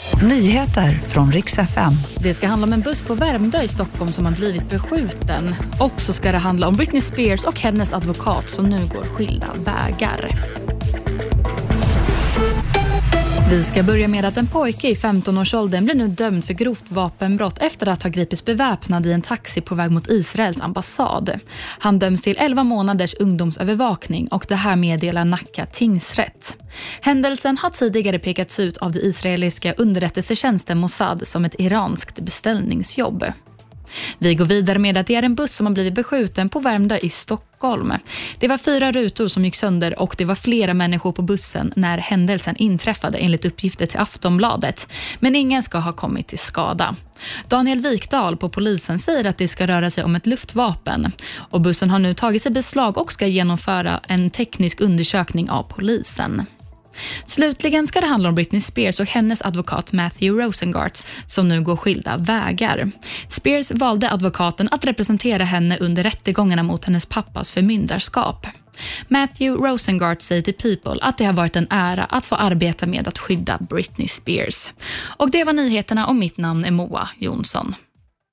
Nyheter från Rix FM. Det ska handla om en buss på Värmdö i Stockholm som har blivit beskjuten. Och så ska det handla om Britney Spears och hennes advokat som nu går skilda vägar. Vi ska börja med att en pojke i 15-årsåldern blir nu dömd för grovt vapenbrott efter att ha gripits beväpnad i en taxi på väg mot Israels ambassad. Han döms till 11 månaders ungdomsövervakning och det här meddelar Nacka tingsrätt. Händelsen har tidigare pekats ut av det israeliska underrättelsetjänsten Mossad som ett iranskt beställningsjobb. Vi går vidare med att det är en buss som har blivit beskjuten på Värmdö i Stockholm. Det var 4 rutor som gick sönder och det var flera människor på bussen när händelsen inträffade enligt uppgifter till Aftonbladet. Men ingen ska ha kommit till skada. Daniel Wikdahl på polisen säger att det ska röra sig om ett luftvapen. Och bussen har nu tagits i beslag och ska genomföra en teknisk undersökning av polisen. Slutligen ska det handla om Britney Spears och hennes advokat Matthew Rosengart som nu går skilda vägar. Spears valde advokaten att representera henne under rättegångarna mot hennes pappas förmyndarskap. Matthew Rosengart säger till People att det har varit en ära att få arbeta med att skydda Britney Spears. Och det var nyheterna och mitt namn är Moa Jonsson.